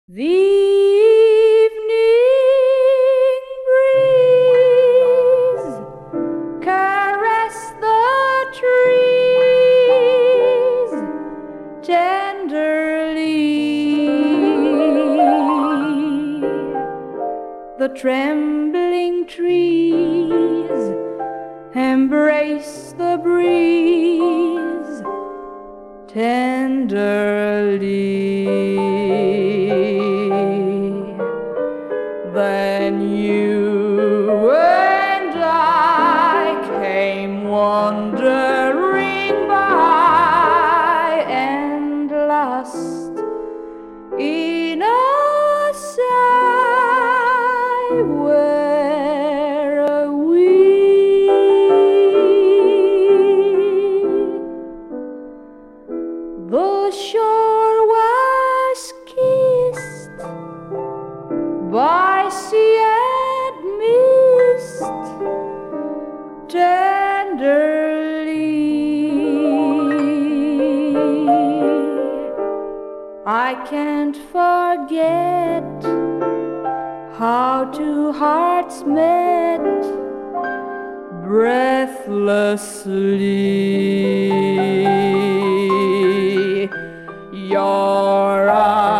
The evening breeze caressed the trees tenderly. The trembling trees embrace the breeze tenderly. Then you and I came wandering by, and lost in a sigh. Where are we? The shore was kissed by sea and mist tenderly. I can't forget how two hearts met breathlessly. Your eyes